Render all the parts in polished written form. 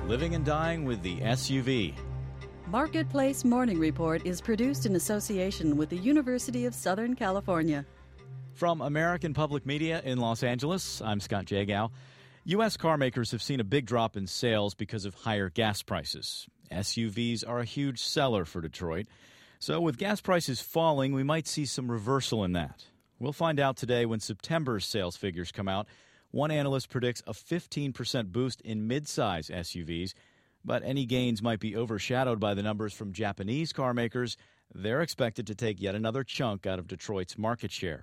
Living and Dying with the SUV. Marketplace Morning Report is produced in association with the University of Southern California. From American Public Media in Los Angeles, I'm Scott Jagow. U.S. car makers have seen a big drop in sales because of higher gas prices. SUVs are a huge seller for Detroit. So with gas prices falling, we might see some reversal in that. We'll find out today when September's sales figures come out. One analyst predicts a 15% boost in midsize SUVs, but any gains might be overshadowed by the numbers from Japanese car makers. They're expected to take yet another chunk out of Detroit's market share.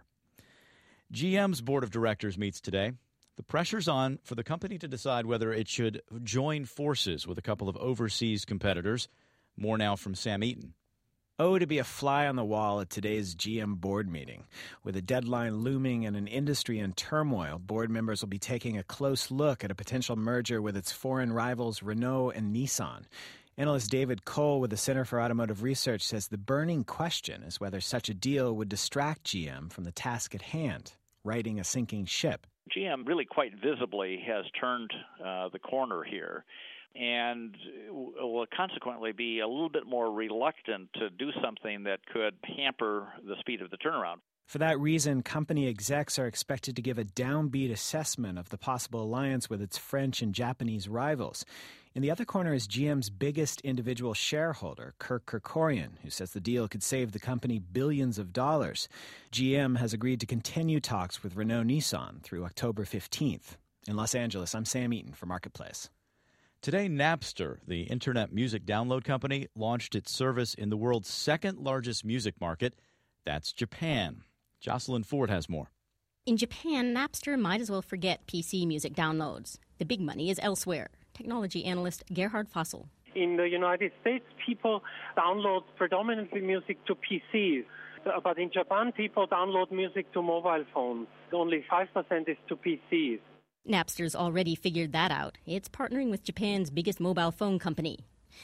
GM's board of directors meets today. The pressure's on for the company to decide whether it should join forces with a couple of overseas competitors. More now from Sam Eaton. Oh, to be a fly on the wall at today's GM board meeting. With a deadline looming and an industry in turmoil, board members will be taking a close look at a potential merger with its foreign rivals Renault and Nissan. Analyst David Cole with the Center for Automotive Research says the burning question is whether such a deal would distract GM from the task at hand, righting a sinking ship. GM really quite visibly has turned the corner here, and will consequently be a little bit more reluctant to do something that could hamper the speed of the turnaround. For that reason, company execs are expected to give a downbeat assessment of the possible alliance with its French and Japanese rivals. In the other corner is GM's biggest individual shareholder, Kirk Kerkorian, who says the deal could save the company billions of dollars. GM has agreed to continue talks with Renault-Nissan through October 15th. In Los Angeles, I'm Sam Eaton for Marketplace. Today, Napster, the internet music download company, launched its service in the world's second largest music market. That's Japan. Jocelyn Ford has more. In Japan, Napster might as well forget PC music downloads. The big money is elsewhere. Technology analyst Gerhard Fassel. In the United States, people download predominantly music to PCs. But in Japan, people download music to mobile phones. Only 5% is to PCs. Napster's already figured that out. It's partnering with Japan's biggest mobile phone company.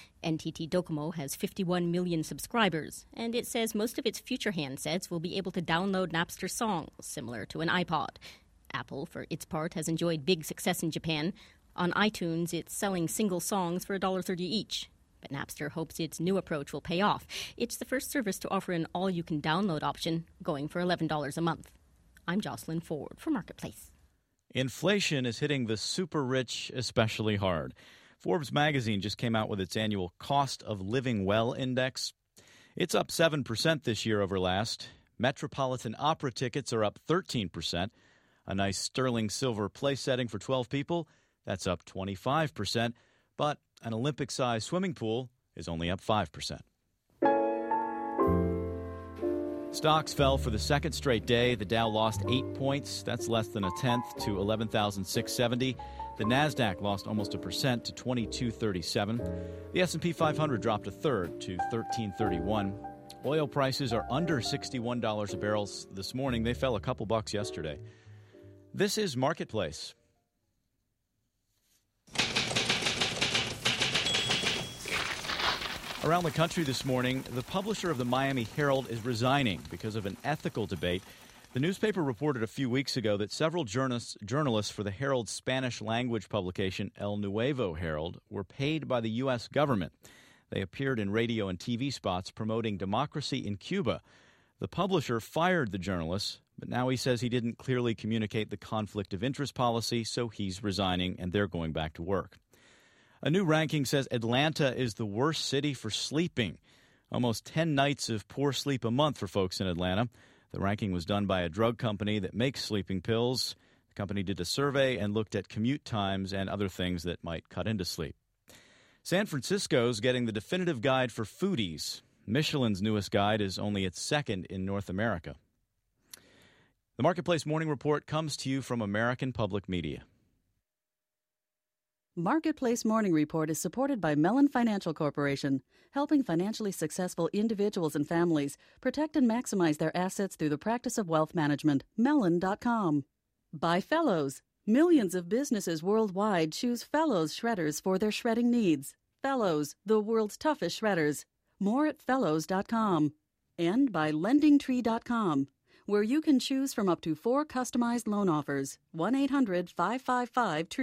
NTT Docomo has 51 million subscribers, and it says most of its future handsets will be able to download Napster songs, similar to an iPod. Apple, for its part, has enjoyed big success in Japan. On iTunes, it's selling single songs for $1.30 each. But Napster hopes its new approach will pay off. It's the first service to offer an all-you-can-download option, going for $11 a month. I'm Jocelyn Ford for Marketplace. Inflation is hitting the super rich especially hard. Forbes magazine just came out with its annual Cost of Living Well index. It's up 7% this year over last. Metropolitan Opera tickets are up 13%. A nice sterling silver place setting for 12 people, that's up 25%. But an Olympic-sized swimming pool is only up 5%. Stocks fell for the second straight day. The Dow lost 8 points. That's less than a tenth to 11,670. The Nasdaq lost almost 1% to 2237. The S&P 500 dropped a third to 1331. Oil prices are under $61 a barrel this morning. They fell a couple bucks yesterday. This is Marketplace. Around the country this morning, the publisher of the Miami Herald is resigning because of an ethical debate. The newspaper reported a few weeks ago that several journalists for the Herald's Spanish-language publication El Nuevo Herald were paid by the U.S. government. They appeared in radio and TV spots promoting democracy in Cuba. The publisher fired the journalists, but now he says he didn't clearly communicate the conflict of interest policy, so he's resigning and they're going back to work. A new ranking says Atlanta is the worst city for sleeping. Almost 10 nights of poor sleep a month for folks in Atlanta. The ranking was done by a drug company that makes sleeping pills. The company did a survey and looked at commute times and other things that might cut into sleep. San Francisco's getting the definitive guide for foodies. Michelin's newest guide is only its second in North America. The Marketplace Morning Report comes to you from American Public Media. Marketplace Morning Report is supported by Mellon Financial Corporation, helping financially successful individuals and families protect and maximize their assets through the practice of wealth management. Mellon.com. By Fellows. Millions of businesses worldwide choose Fellows shredders for their shredding needs. Fellows, the world's toughest shredders. More at Fellows.com. And by LendingTree.com, where you can choose from up to 4 customized loan offers. 1-800-555-TREE.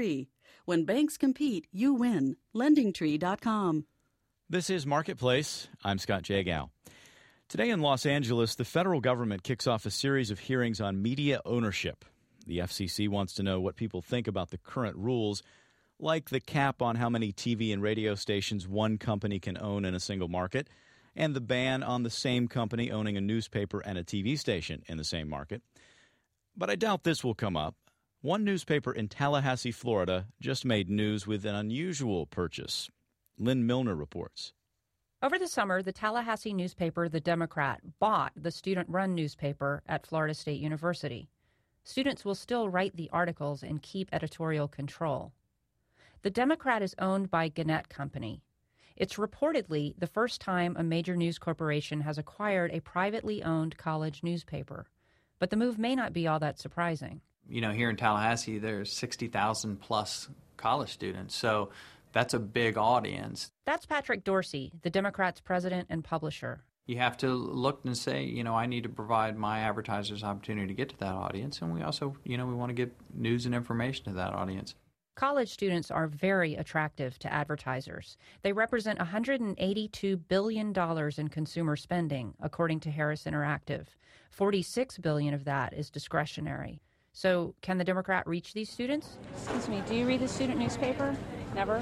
When banks compete, you win. LendingTree.com. This is Marketplace. I'm Scott Jagow. Today in Los Angeles, the federal government kicks off a series of hearings on media ownership. The FCC wants to know what people think about the current rules, like the cap on how many TV and radio stations one company can own in a single market, and the ban on the same company owning a newspaper and a TV station in the same market. But I doubt this will come up. One newspaper in Tallahassee, Florida, just made news with an unusual purchase. Lynn Milner reports. Over the summer, the Tallahassee newspaper, The Democrat, bought the student-run newspaper at Florida State University. Students will still write the articles and keep editorial control. The Democrat is owned by Gannett Company. It's reportedly the first time a major news corporation has acquired a privately owned college newspaper. But the move may not be all that surprising. You know, here in Tallahassee, there's 60,000 plus college students, so that's a big audience. That's Patrick Dorsey, the Democrat's president and publisher. You have to look and say, you know, I need to provide my advertisers opportunity to get to that audience, and we also, you know, we want to give news and information to that audience. College students are very attractive to advertisers. They represent $182 billion in consumer spending, according to Harris Interactive. $46 billion of that is discretionary. So can the Democrat reach these students? Excuse me, do you read the student newspaper? Never?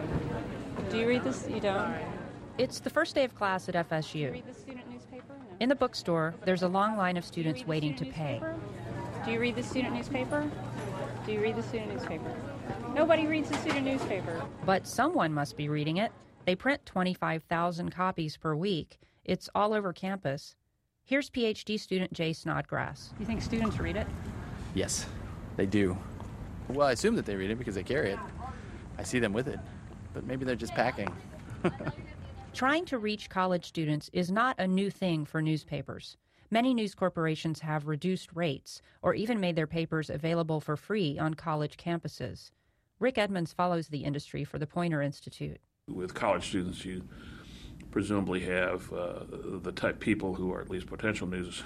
Do you read this? You don't? It's the first day of class at FSU. Do you read the student newspaper? No. In the bookstore, there's a long line of students waiting to pay. Do you read the student newspaper? Do you read the student newspaper? Nobody reads the student newspaper. But someone must be reading it. They print 25,000 copies per week. It's all over campus. Here's PhD student Jay Snodgrass. You think students read it? Yes, they do. Well, I assume that they read it because they carry it. I see them with it, but maybe they're just packing. Trying to reach college students is not a new thing for newspapers. Many news corporations have reduced rates or even made their papers available for free on college campuses. Rick Edmonds follows the industry for the Poynter Institute. With college students, you presumably have the type people who are at least potential news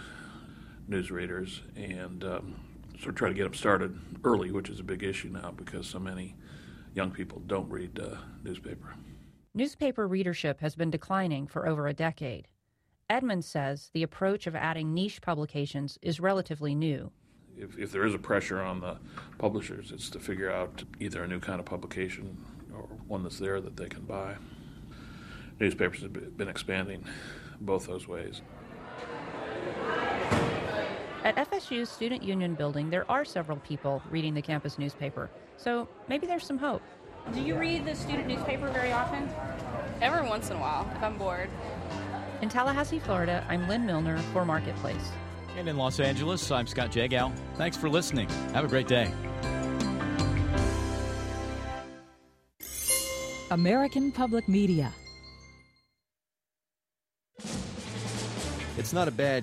readers, and so try to get them started early, which is a big issue now because so many young people don't read newspaper. Newspaper readership has been declining for over a decade. Edmonds says the approach of adding niche publications is relatively new. If there is a pressure on the publishers, it's to figure out either a new kind of publication or one that's there that they can buy. Newspapers have been expanding both those ways. At FSU's Student Union building, there are several people reading the campus newspaper, so maybe there's some hope. Do you read the student newspaper very often? Every once in a while, if I'm bored. In Tallahassee, Florida, I'm Lynn Milner for Marketplace. And in Los Angeles, I'm Scott Jagow. Thanks for listening. Have a great day. American Public Media. It's not a bad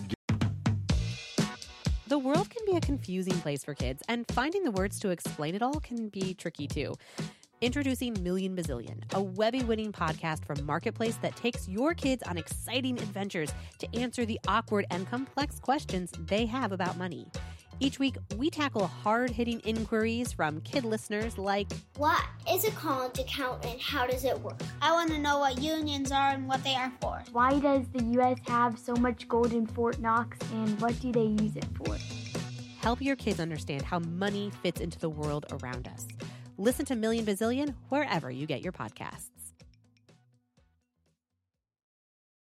The world can be a confusing place for kids, and finding the words to explain it all can be tricky too. Introducing Million Bazillion, a Webby-winning podcast from Marketplace that takes your kids on exciting adventures to answer the awkward and complex questions they have about money. Each week, we tackle hard-hitting inquiries from kid listeners like, what is a college account and how does it work? I want to know what unions are and what they are for. Why does the U.S. have so much gold in Fort Knox and what do they use it for? Help your kids understand how money fits into the world around us. Listen to Million Bazillion wherever you get your podcasts.